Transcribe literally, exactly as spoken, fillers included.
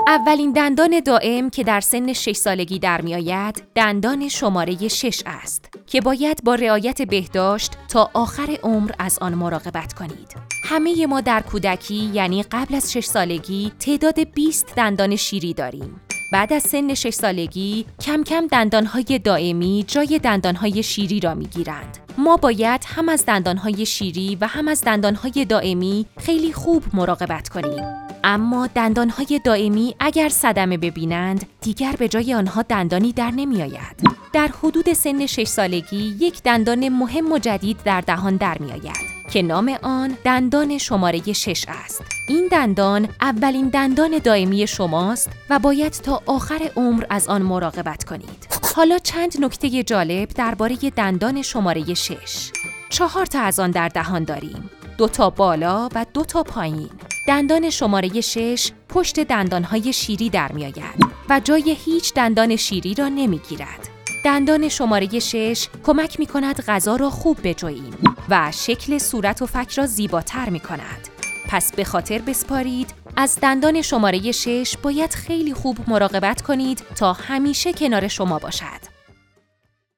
اولین دندان دائم که در سن شش سالگی در می آید، دندان شماره شش است که باید با رعایت بهداشت تا آخر عمر از آن مراقبت کنید. همه ما در کودکی یعنی قبل از شش سالگی تعداد بیست دندان شیری داریم. بعد از سن شش سالگی کم کم دندانهای دائمی جای دندانهای شیری را می گیرند. ما باید هم از دندانهای شیری و هم از دندانهای دائمی خیلی خوب مراقبت کنیم. اما دندانهای دائمی اگر صدمه ببینند دیگر به جای آنها دندانی در نمی آید. در حدود سن شش سالگی یک دندان مهم و جدید در دهان در می آید که نام آن دندان شماره شش است. این دندان اولین دندان دائمی شماست و باید تا آخر عمر از آن مراقبت کنید. حالا چند نکته جالب درباره دندان شماره شش. چهار تا از آن در دهان داریم. دو تا بالا و دو تا پایین. دندان شماره شش پشت دندانهای شیری در می آید و جای هیچ دندان شیری را نمی گیرد. دندان شماره شش کمک می کند غذا را خوب بجوییم و شکل صورت و فک را زیباتر می کند. پس به خاطر بسپارید از دندان شماره شش باید خیلی خوب مراقبت کنید تا همیشه کنار شما باشد.